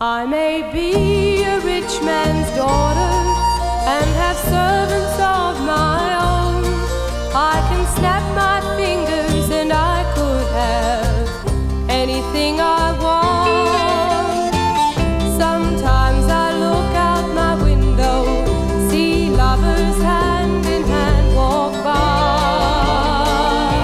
I may be a rich man's daughter and have servants of my own. I can snap my fingers and I could have anything I want. Sometimes I look out my window, see lovers hand in hand walk by.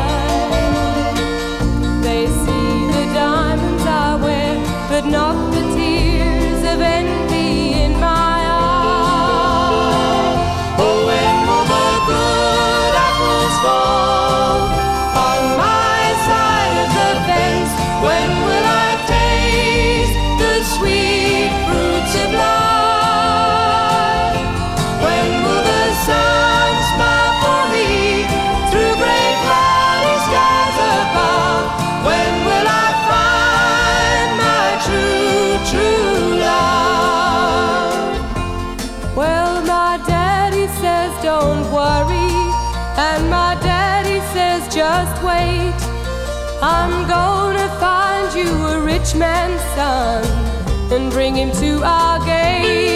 They see the diamonds I wear, but not the tears of envy in my eyes. Oh, when will the good apples fall on my side of the fence? When will I taste the sweet fruits of life? When will the sun smile for me through gray cloudy skies above? When will I find my true love? Well, my daddy says don't worry, and my daddy says just wait. I'm gonna find you a rich man's son and bring him to our gate.